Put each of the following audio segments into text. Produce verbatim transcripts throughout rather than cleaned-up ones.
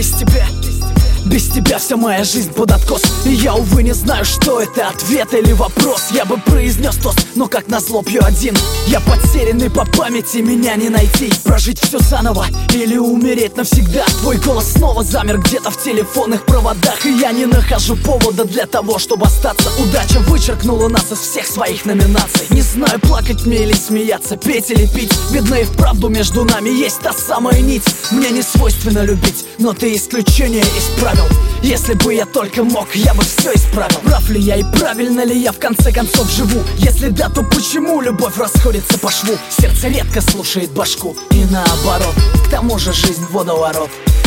Без тебя, без тебя вся моя жизнь под откос. И я, увы, не знаю, что это, ответ или вопрос. Я бы произнес тост, но как назло пью один. Я потерянный по памяти, меня не найти. Прожить все заново или умереть навсегда. Твой голос снова замер где-то в телефонных проводах, и я не нахожу повода для того, чтобы остаться. Удача вычеркнула нас из всех своих номинаций. Не знаю, плакать мне или смеяться, петь или пить. Видно, и вправду между нами есть та самая нить. Мне не свойственно любить, но ты исключение из правил. Если бы я только мог, я бы все исправил. Прав ли я и правильно ли я в конце концов живу? Если да, то почему любовь расходится по шву? Сердце редко слушает башку, и наоборот. К тому же жизнь водоворот.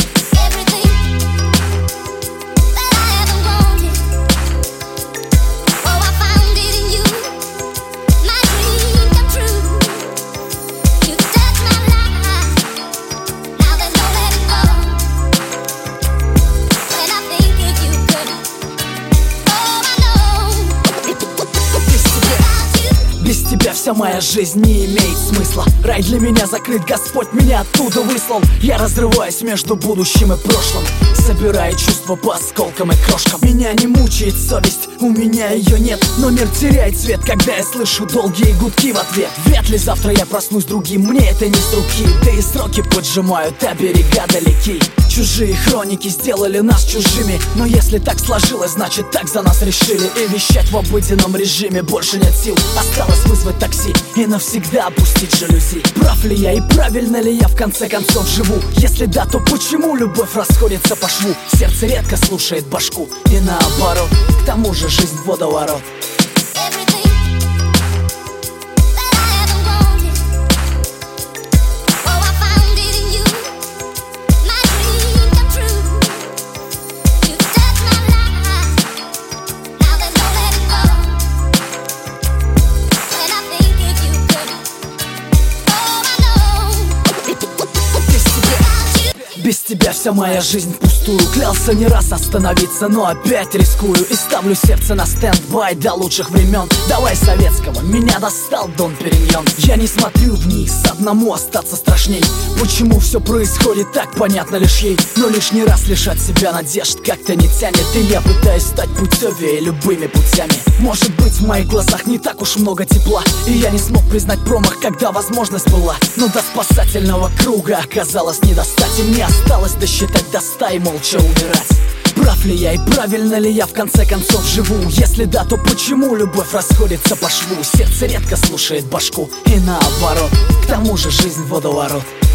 Без тебя вся моя жизнь не имеет смысла. Рай для меня закрыт, Господь меня оттуда выслал. Я разрываюсь между будущим и прошлым, собирая чувства по осколкам и крошкам. Меня не мучает совесть, у меня ее нет, но мир теряет цвет, когда я слышу долгие гудки в ответ. Вряд ли завтра я проснусь другим, мне это не с руки. Да и сроки поджимают, а берега далеки. Чужие хроники сделали нас чужими, но если так сложилось, значит так за нас решили. И вещать в обыденном режиме больше нет сил. Осталось вызвать такси и навсегда опустить жалюзи. Прав ли я и правильно ли я в конце концов живу? Если да, то почему любовь расходится по шву? Сердце редко слушает башку, и наоборот. К тому же жизнь водоворот. Без тебя вся моя жизнь впустую. Клялся не раз остановиться, но опять рискую. И ставлю сердце на стенд-бай до лучших времен. Давай советского, меня достал Дон Периньон. Я не смотрю вниз, одному остаться страшней. Почему все происходит так, понятно лишь ей. Но лишний раз лишать себя надежд как-то не тянет. И я пытаюсь стать путевее любыми путями. Может быть, в моих глазах не так уж много тепла, и я не смог признать промах, когда возможность была. Но до спасательного круга оказалось не достать, и мне осталось досчитать до ста и молча умирать. Прав ли я и правильно ли я в конце концов живу? Если да, то почему любовь расходится по шву? Сердце редко слушает башку, и наоборот. К тому же жизнь водоворот.